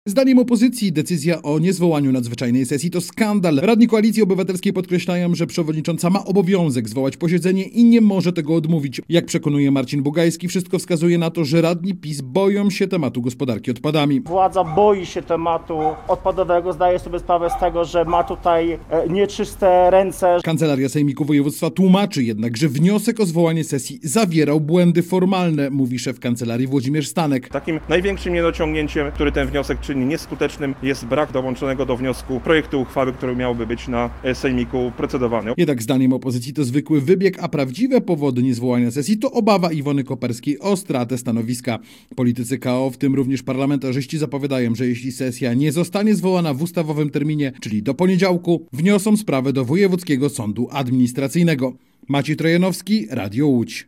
Zdaniem opozycji decyzja o niezwołaniu nadzwyczajnej sesji to skandal. Radni Koalicji Obywatelskiej podkreślają, że przewodnicząca ma obowiązek zwołać posiedzenie i nie może tego odmówić. Jak przekonuje Marcin Bugajski, wszystko wskazuje na to, że radni PiS boją się tematu gospodarki odpadami. Władza boi się tematu odpadowego, zdaje sobie sprawę z tego, że ma tutaj nieczyste ręce. Kancelaria Sejmiku Województwa tłumaczy jednak, że wniosek o zwołanie sesji zawierał błędy formalne, mówi szef kancelarii Włodzimierz Stanek. Takim największym niedociągnięciem, który ten wniosek czyni nieskutecznym, jest brak dołączonego do wniosku projektu uchwały, który miałby być na Sejmiku procedowany. Jednak zdaniem opozycji to zwykły wybieg, a prawdziwe powody niezwołania sesji to obawa Iwony Koperskiej o stratę stanowiska. Politycy KO, w tym również parlamentarzyści, zapowiadają, że jeśli sesja nie zostanie zwołana w ustawowym terminie, czyli do poniedziałku, wniosą sprawę do Wojewódzkiego Sądu Administracyjnego. Maciej Trojanowski, Radio Łódź.